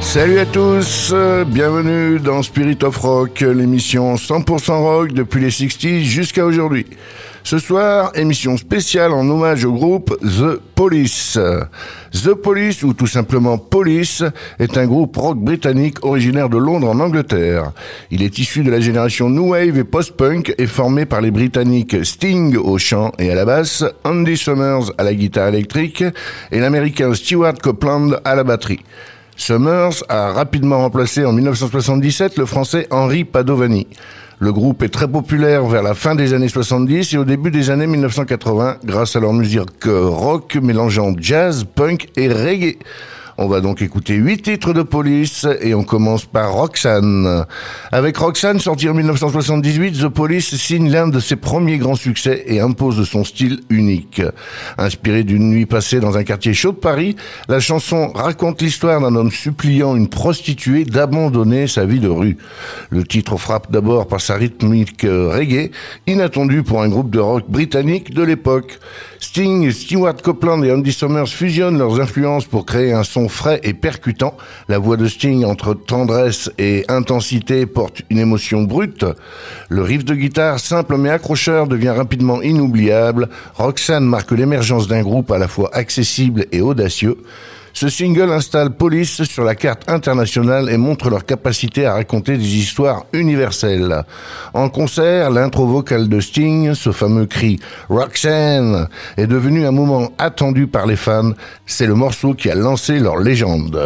Salut à tous, bienvenue dans Spirit of Rock, l'émission 100% rock depuis les 60s jusqu'à aujourd'hui. Ce soir, émission spéciale en hommage au groupe The Police. The Police, ou tout simplement Police, est un groupe rock britannique originaire de Londres en Angleterre. Il est issu de la génération New Wave et Post-Punk et formé par les Britanniques Sting au chant et à la basse, Andy Summers à la guitare électrique et l'Américain Stewart Copeland à la batterie. Summers a rapidement remplacé en 1977 le Français Henri Padovani. Le groupe est très populaire vers la fin des années 70 et au début des années 1980 grâce à leur musique rock mélangeant jazz, punk et reggae. On va donc écouter 8 titres de Police et on commence par Roxanne. Avec Roxanne, sorti en 1978, The Police signe l'un de ses premiers grands succès et impose son style unique. Inspiré d'une nuit passée dans un quartier chaud de Paris, la chanson raconte l'histoire d'un homme suppliant une prostituée d'abandonner sa vie de rue. Le titre frappe d'abord par sa rythmique reggae, inattendue pour un groupe de rock britannique de l'époque. Sting, Stewart Copeland et Andy Summers fusionnent leurs influences pour créer un son frais et percutant. La voix de Sting, entre tendresse et intensité, porte une émotion brute. Le riff de guitare, simple mais accrocheur, devient rapidement inoubliable. Roxanne marque l'émergence d'un groupe à la fois accessible et audacieux. Ce single installe Police sur la carte internationale et montre leur capacité à raconter des histoires universelles. En concert, l'intro vocale de Sting, ce fameux cri « Roxanne » est devenu un moment attendu par les fans. C'est le morceau qui a lancé leur légende.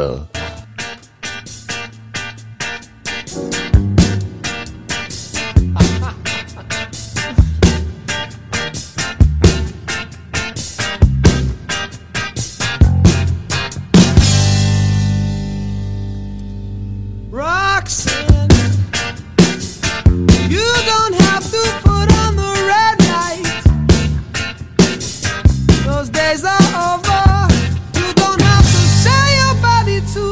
Days are over. You don't have to sell your body to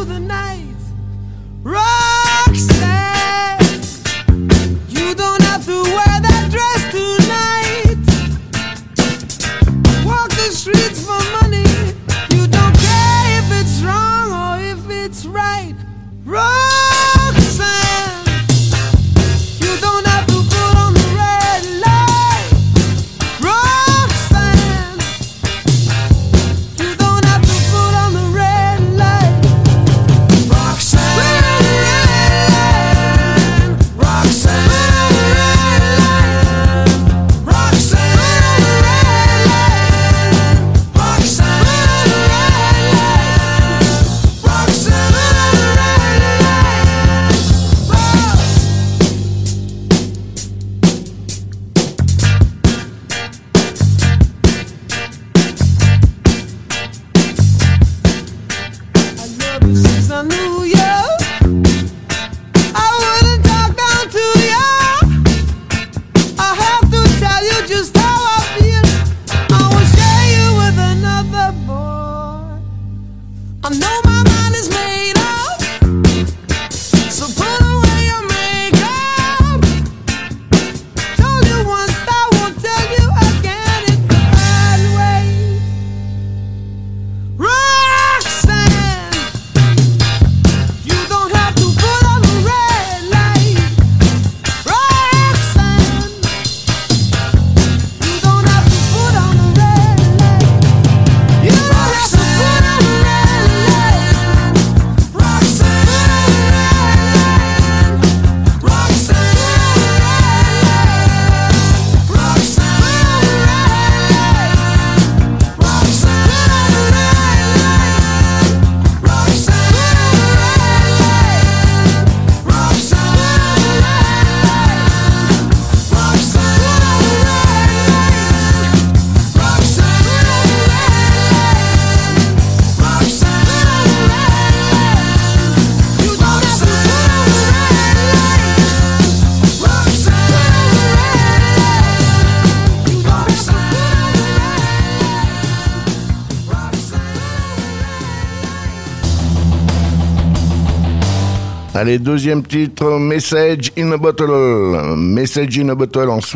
Allez, deuxième titre, Message in a Bottle. Message in a Bottle en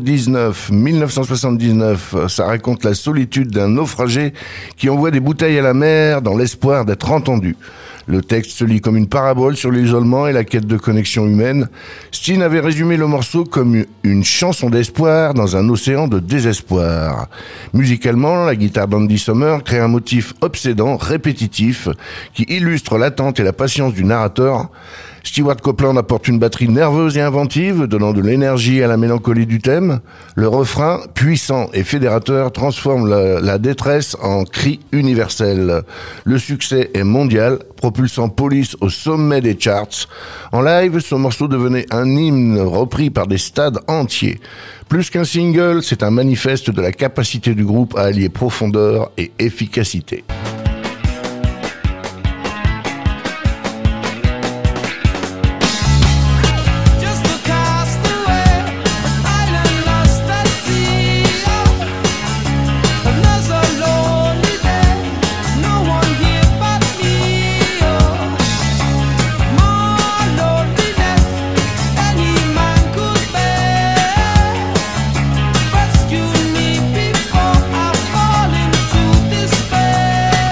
1979, ça raconte la solitude d'un naufragé qui envoie des bouteilles à la mer dans l'espoir d'être entendu. Le texte se lit comme une parabole sur l'isolement et la quête de connexion humaine. Steen avait résumé le morceau comme une chanson d'espoir dans un océan de désespoir. Musicalement, la guitare d'Andy Summer crée un motif obsédant, répétitif, qui illustre l'attente et la patience du narrateur. Stewart Copeland apporte une batterie nerveuse et inventive, donnant de l'énergie à la mélancolie du thème. Le refrain, puissant et fédérateur, transforme la détresse en cri universel. Le succès est mondial, propulsant Police au sommet des charts. En live, ce morceau devenait un hymne repris par des stades entiers. Plus qu'un single, c'est un manifeste de la capacité du groupe à allier profondeur et efficacité. Rescue me before I fall into despair.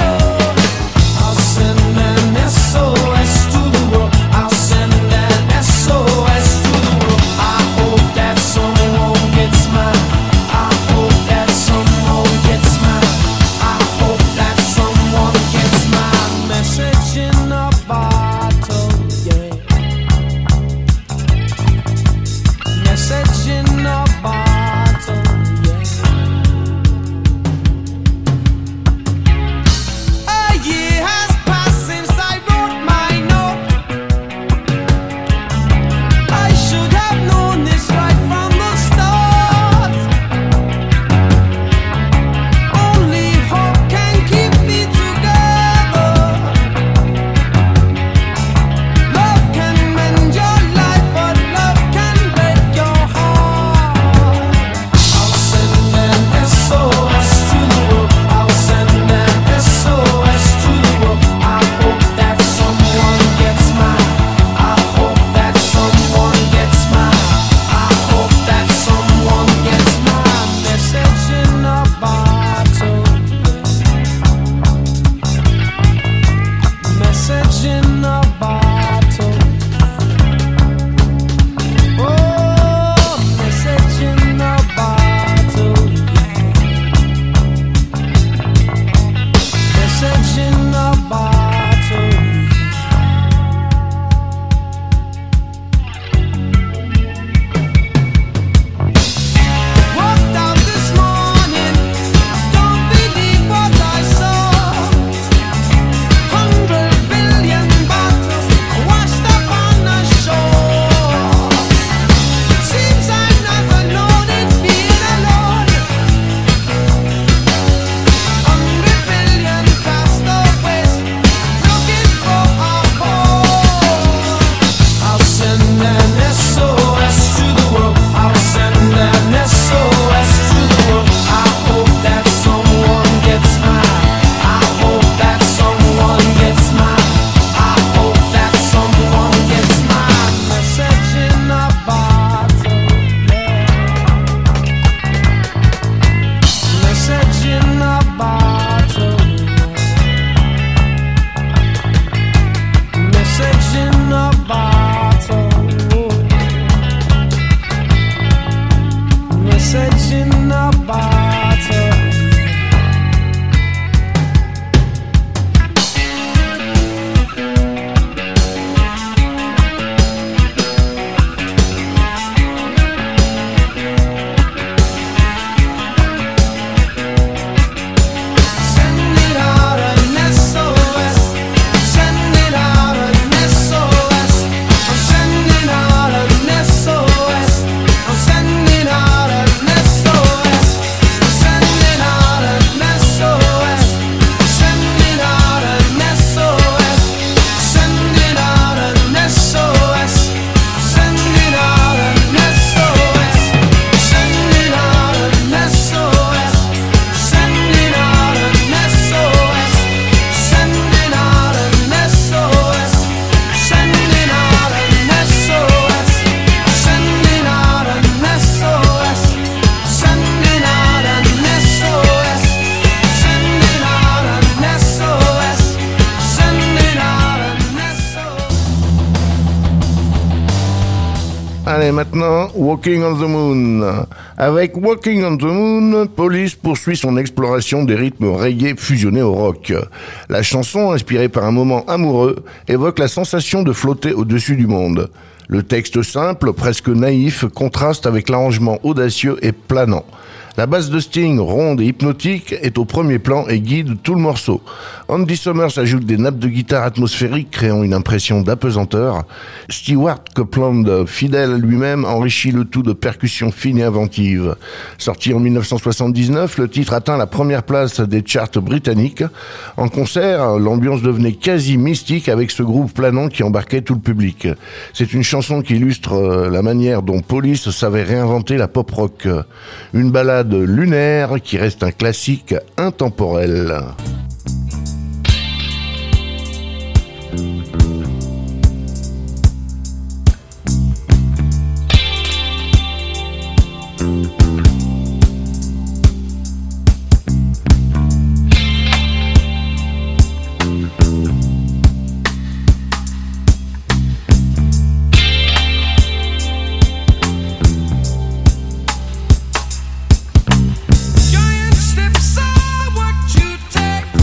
Allez, maintenant, Walking on the Moon. Avec Walking on the Moon, Police poursuit son exploration des rythmes reggae fusionnés au rock. La chanson, inspirée par un moment amoureux, évoque la sensation de flotter au-dessus du monde. Le texte simple, presque naïf, contraste avec l'arrangement audacieux et planant. La basse de Sting, ronde et hypnotique, est au premier plan et guide tout le morceau. Andy Summers ajoute des nappes de guitare atmosphériques créant une impression d'apesanteur. Stewart Copeland, fidèle à lui-même, enrichit le tout de percussions fines et inventives. Sorti en 1979, le titre atteint la première place des charts britanniques. En concert, l'ambiance devenait quasi mystique avec ce groupe planant qui embarquait tout le public. C'est une chanson qui illustre la manière dont Police savait réinventer la pop rock. Une balade lunaire qui reste un classique intemporel. Giant steps are what you take.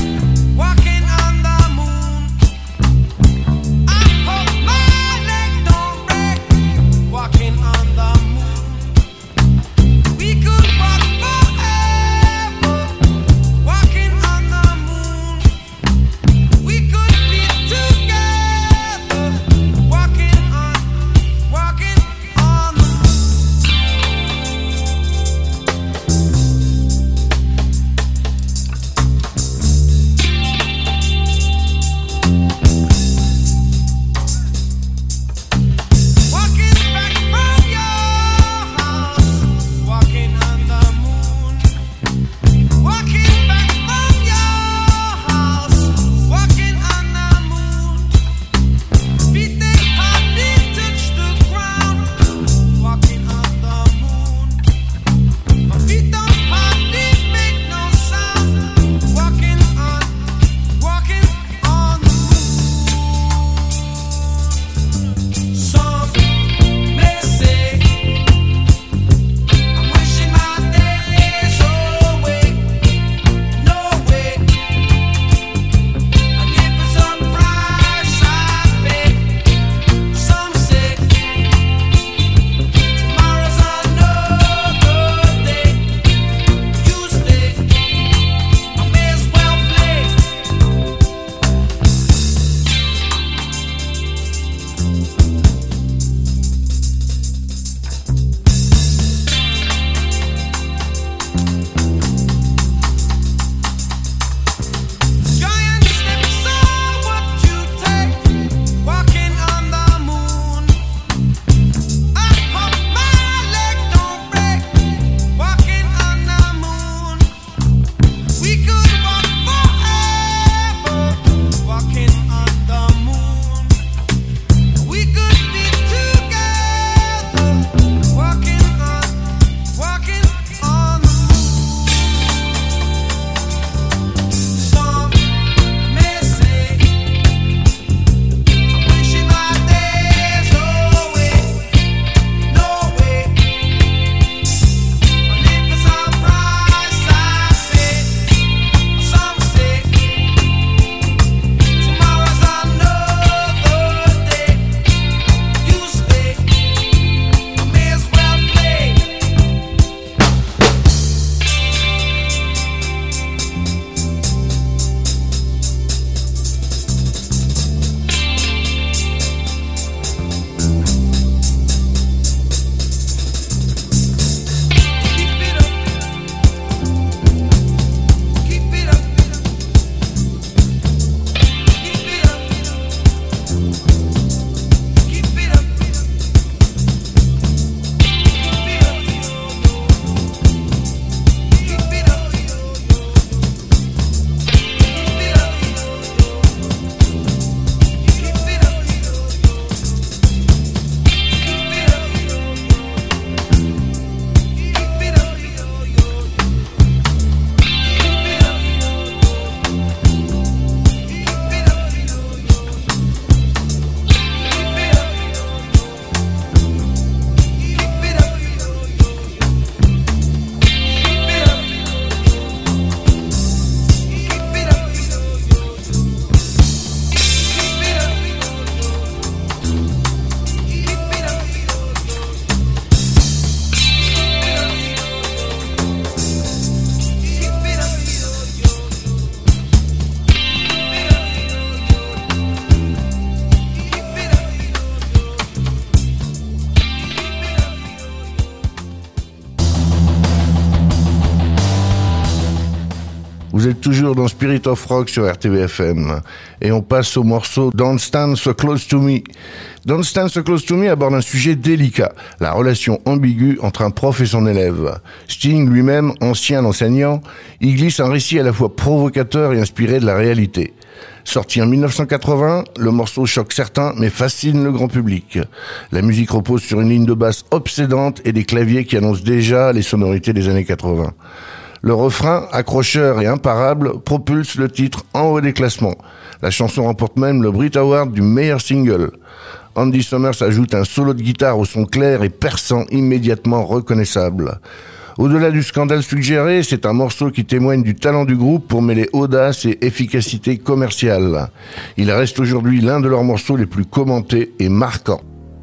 Vous êtes toujours dans Spirit of Rock sur RTVFM. Et on passe au morceau Don't Stand So Close To Me. Don't Stand So Close To Me aborde un sujet délicat, la relation ambiguë entre un prof et son élève. Sting, lui-même, ancien enseignant, y glisse un récit à la fois provocateur et inspiré de la réalité. Sorti en 1980, le morceau choque certains mais fascine le grand public. La musique repose sur une ligne de basse obsédante et des claviers qui annoncent déjà les sonorités des années 80. Le refrain, accrocheur et imparable, propulse le titre en haut des classements. La chanson remporte même le Brit Award du meilleur single. Andy Summers ajoute un solo de guitare au son clair et perçant immédiatement reconnaissable. Au-delà du scandale suggéré, c'est un morceau qui témoigne du talent du groupe pour mêler audace et efficacité commerciale. Il reste aujourd'hui l'un de leurs morceaux les plus commentés et marquants.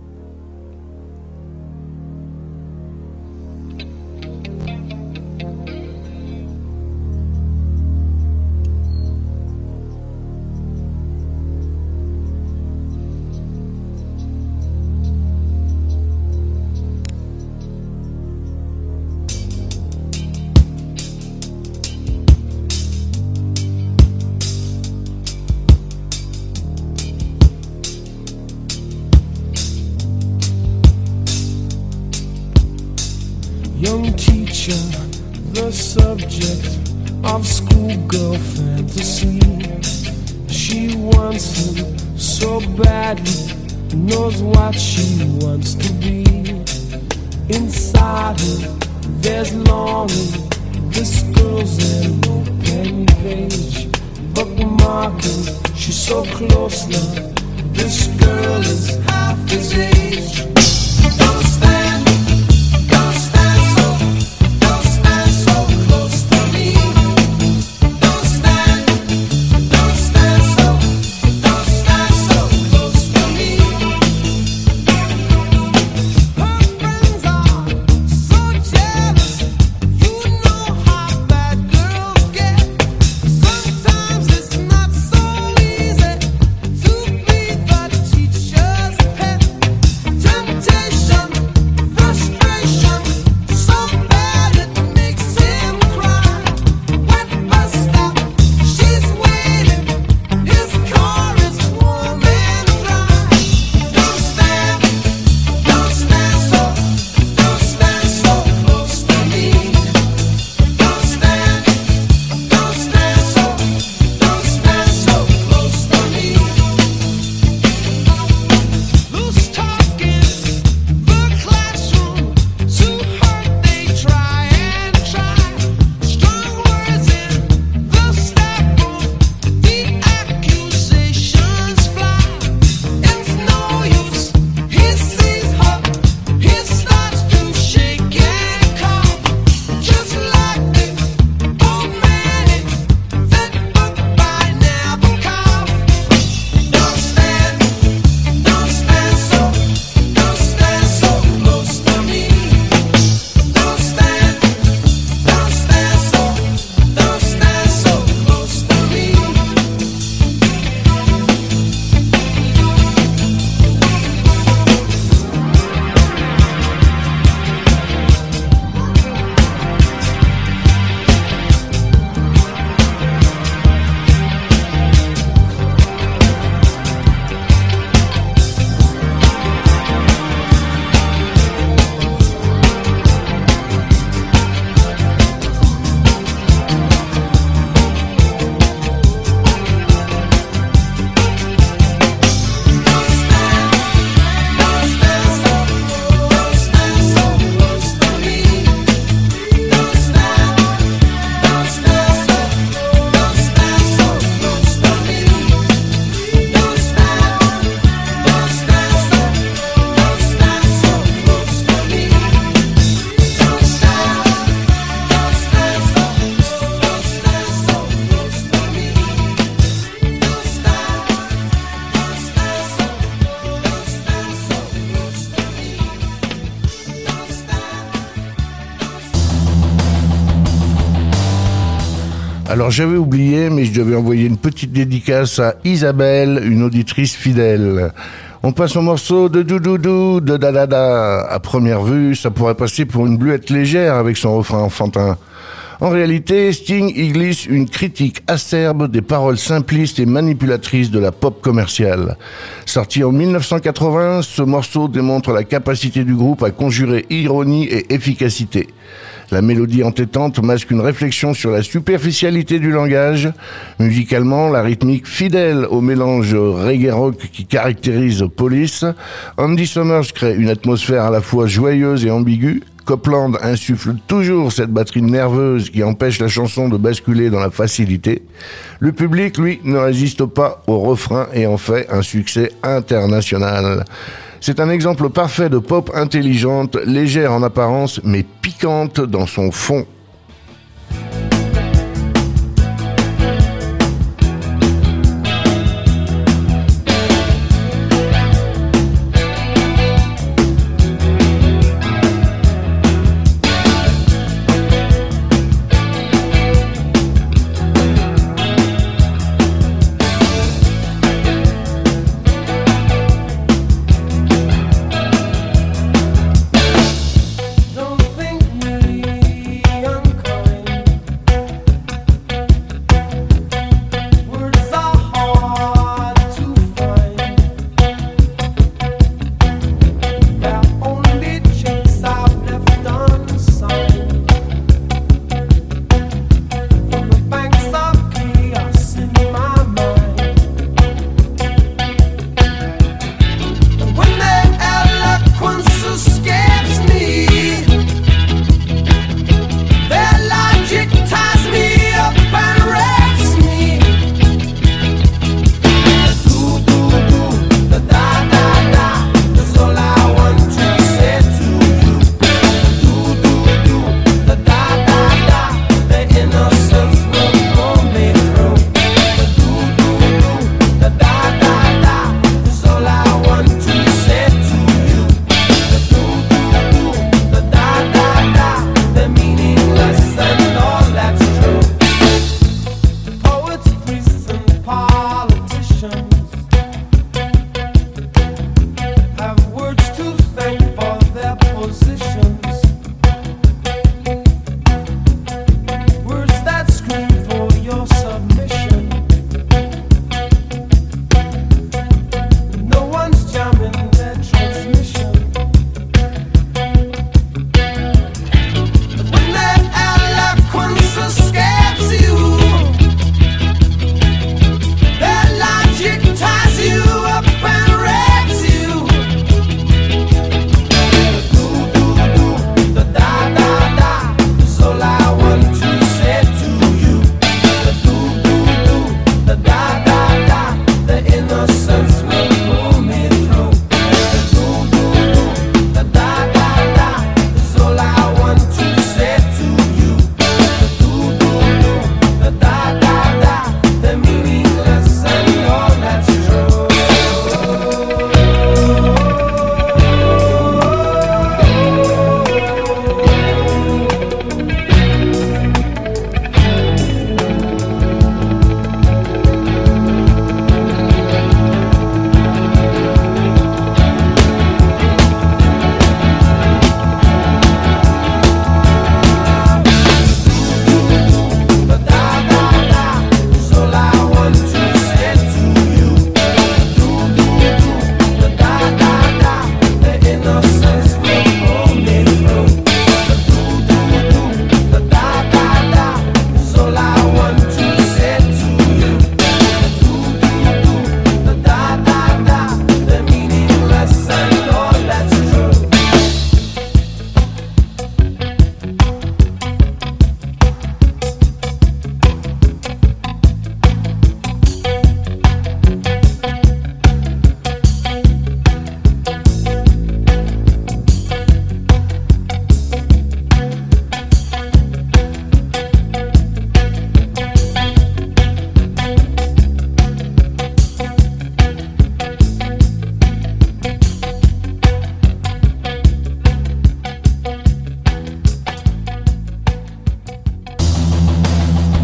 Young teacher, the subject of schoolgirl fantasy. She wants him so badly, knows what she wants to be. Inside her, there's longing. This girl's an open page, bookmarking. She's so close now. This girl is half his age. Don't stand. Alors j'avais oublié, mais je devais envoyer une petite dédicace à Isabelle, une auditrice fidèle. On passe au morceau de Doudoudou de Dadada. À première vue, ça pourrait passer pour une bluette légère avec son refrain enfantin. En réalité, Sting y glisse une critique acerbe des paroles simplistes et manipulatrices de la pop commerciale. Sorti en 1980, ce morceau démontre la capacité du groupe à conjurer ironie et efficacité. La mélodie entêtante masque une réflexion sur la superficialité du langage. Musicalement, la rythmique fidèle au mélange reggae-rock qui caractérise Police. Andy Summers crée une atmosphère à la fois joyeuse et ambiguë. Copland insuffle toujours cette batterie nerveuse qui empêche la chanson de basculer dans la facilité. Le public, lui, ne résiste pas au refrain et en fait un succès international. C'est un exemple parfait de pop intelligente, légère en apparence, mais piquante dans son fond.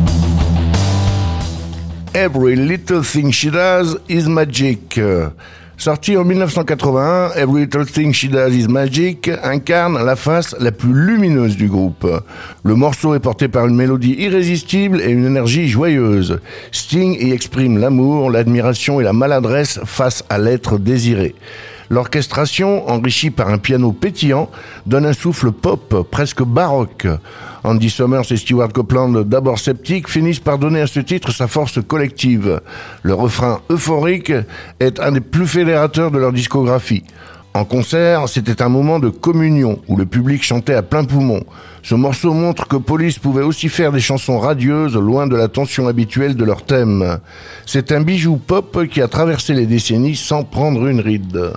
Every Little Thing She Does Is Magic. Sorti en 1981, Every Little Thing She Does Is Magic incarne la face la plus lumineuse du groupe. Le morceau est porté par une mélodie irrésistible et une énergie joyeuse. Sting y exprime l'amour, l'admiration et la maladresse face à l'être désiré. L'orchestration, enrichie par un piano pétillant, donne un souffle pop, presque baroque. Andy Summers et Stewart Copeland, d'abord sceptiques, finissent par donner à ce titre sa force collective. Le refrain euphorique est un des plus fédérateurs de leur discographie. En concert, c'était un moment de communion où le public chantait à plein poumon. Ce morceau montre que Police pouvait aussi faire des chansons radieuses loin de la tension habituelle de leur thème. C'est un bijou pop qui a traversé les décennies sans prendre une ride.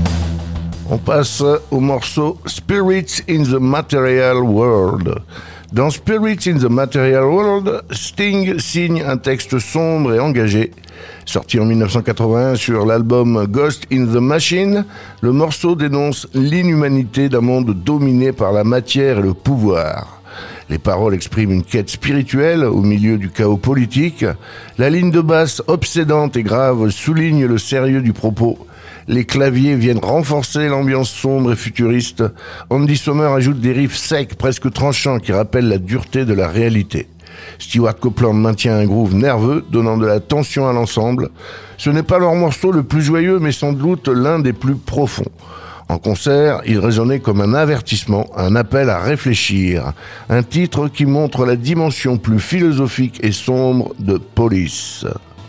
On passe au morceau Spirits in the Material World. Dans Spirits in the Material World, Sting signe un texte sombre et engagé. Sorti en 1981 sur l'album Ghost in the Machine, le morceau dénonce l'inhumanité d'un monde dominé par la matière et le pouvoir. Les paroles expriment une quête spirituelle au milieu du chaos politique. La ligne de basse obsédante et grave souligne le sérieux du propos. Les claviers viennent renforcer l'ambiance sombre et futuriste. Andy Sommer ajoute des riffs secs, presque tranchants, qui rappellent la dureté de la réalité. Stewart Copeland maintient un groove nerveux, donnant de la tension à l'ensemble. Ce n'est pas leur morceau le plus joyeux, mais sans doute l'un des plus profonds. En concert, il résonnait comme un avertissement, un appel à réfléchir. Un titre qui montre la dimension plus philosophique et sombre de Police.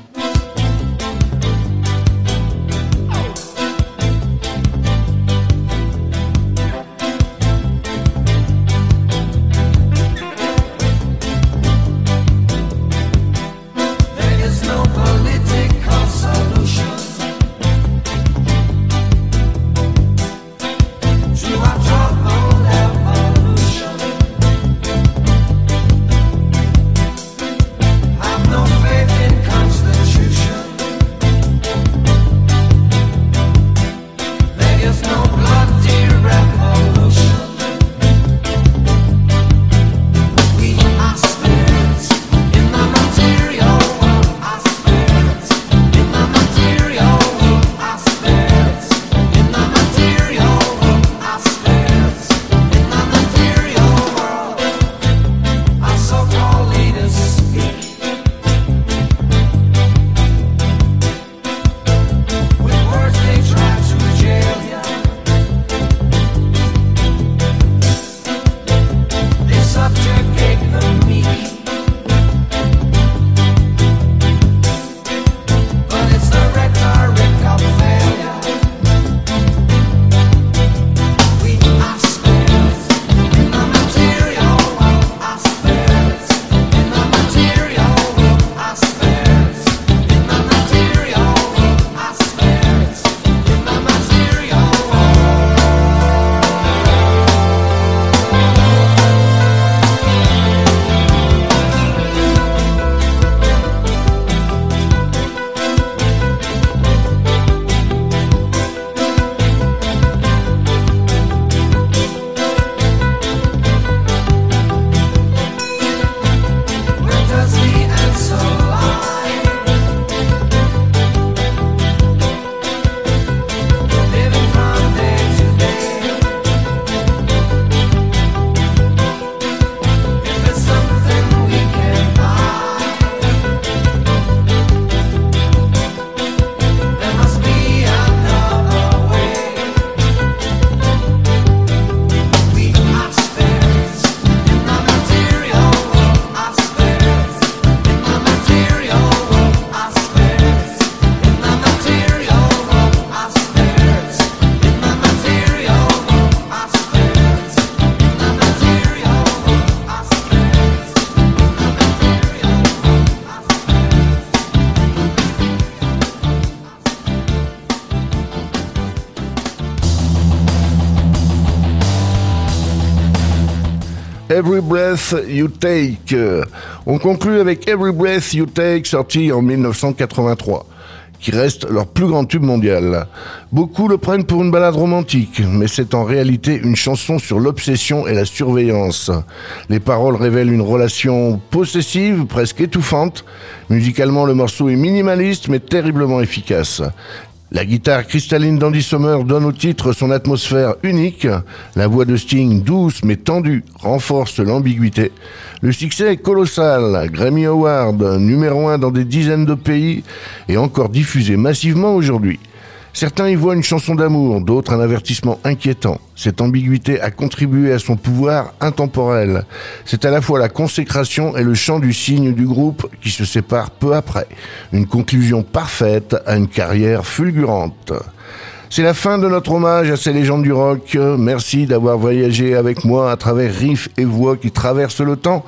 Every Breath You Take. On conclut avec Every Breath You Take, sorti en 1983, qui reste leur plus grand tube mondial. Beaucoup le prennent pour une balade romantique, mais c'est en réalité une chanson sur l'obsession et la surveillance. Les paroles révèlent une relation possessive, presque étouffante. Musicalement, le morceau est minimaliste, mais terriblement efficace. La guitare cristalline d'Andy Sommer donne au titre son atmosphère unique. La voix de Sting, douce mais tendue, renforce l'ambiguïté. Le succès est colossal. Grammy Award, numéro 1 dans des dizaines de pays et encore diffusé massivement aujourd'hui. Certains y voient une chanson d'amour, d'autres un avertissement inquiétant. Cette ambiguïté a contribué à son pouvoir intemporel. C'est à la fois la consécration et le chant du cygne du groupe qui se séparent peu après. Une conclusion parfaite à une carrière fulgurante. C'est la fin de notre hommage à ces légendes du rock. Merci d'avoir voyagé avec moi à travers riffs et voix qui traversent le temps.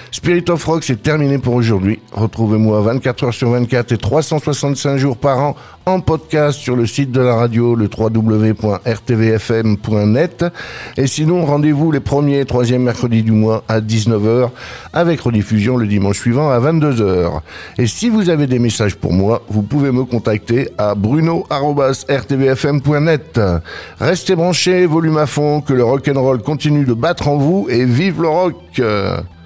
Spirit of Rock, c'est terminé pour aujourd'hui. Retrouvez-moi 24 heures sur 24 et 365 jours par an en podcast sur le site de la radio, le www.rtvfm.net. Et sinon, rendez-vous les premiers et troisièmes mercredis du mois à 19h avec rediffusion le dimanche suivant à 22h. Et si vous avez des messages pour moi, vous pouvez me contacter à bruno@rtvfm.net. Restez branchés, volume à fond, que le rock'n'roll continue de battre en vous et vive le rock!